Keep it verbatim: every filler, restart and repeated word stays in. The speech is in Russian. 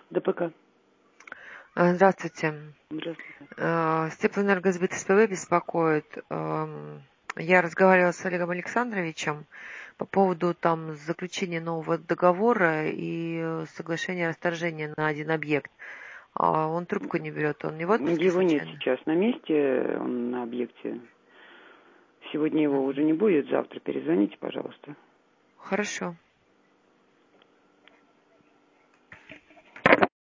ДПК. А, Здравствуйте. Здравствуйте. А, С Теплоэнергосбыт СПБ беспокоит. Ам, Я разговаривала с Олегом Александровичем по поводу там заключения нового договора и э, соглашения расторжения на один объект. А Он трубку не берет, он не в отпуске Его нет случайно? сейчас на месте, он на объекте. Сегодня его Мгм. уже не будет, завтра перезвоните, пожалуйста. Хорошо.